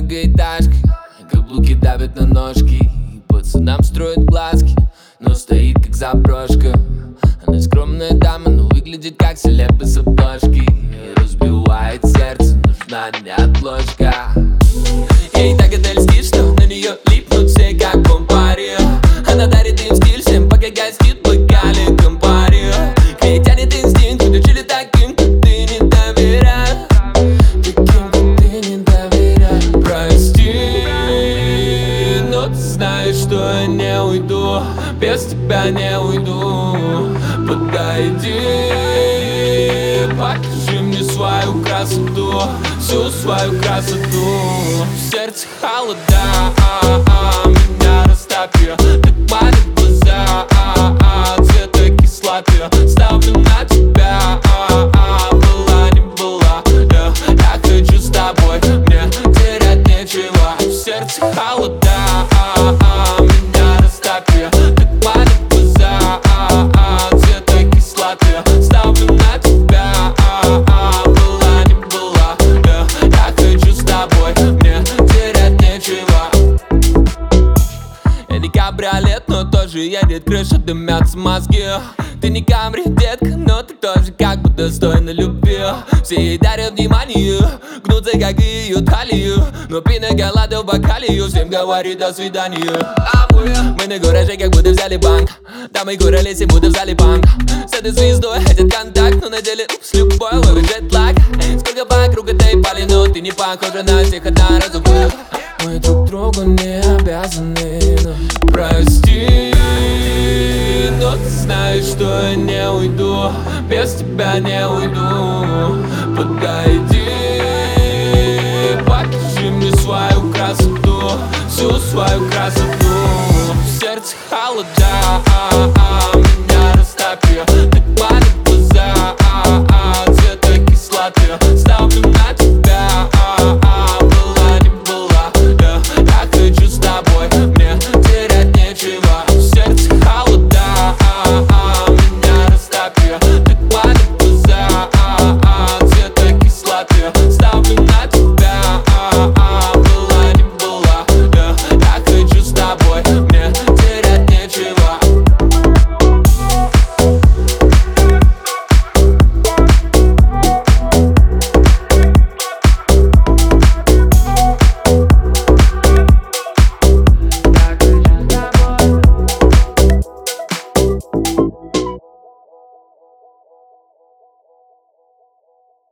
многоэтажки, каблуки давят на ножки, и пацанам строят глазки, но стоит как заброшка. Она скромная дама, но выглядит как селебы с обложки. И разбивает сердце, нужна неотложка. Ей так это льстит, что на нее липнут все, как компари. Она дарит им стиль всем, пока гостит в бокале компари. К ней тянет инстинкт, учили таким, как ты, не доверяй. Таким, как ты, не доверяй. Прости, но ты знаешь, что я не уйду, без тебя не уйду. Подойди, покажи мне свою красоту, всю свою красоту. В сердце холода, меня растопи, так манит глаза, цвета кислоты. Ставлю на тебя, была не была, я хочу с тобой, мне терять нечего. В сердце холода, меня растопи, так манит глаза, цвета кислоты. Ставлю на тебя, была не была, я хочу с тобой, мне терять нечего. Я не кабриолет, но тоже едет крыша, дымятся мозги. Ты не Камри, детка, но ты тоже как бы достойна любви. Все ей дарят внимание, гнутся как и ее талию, но пина колада в бокале всем говорит до свидания. Мы на кураже, как будто взяли банк, дамы курали, все будто в зале банк. С этой звездой хотят контакт, но на деле упс, любой ловит джетлаг. Сколько вокруг этой пали, но ты не похожа на всех одноразовых. Мы друг другу не обязаны, но прости, но ты знаешь, что я не уйду, без тебя не уйду. Подойди, покажи мне свою красоту, всю свою красоту. В сердце холода,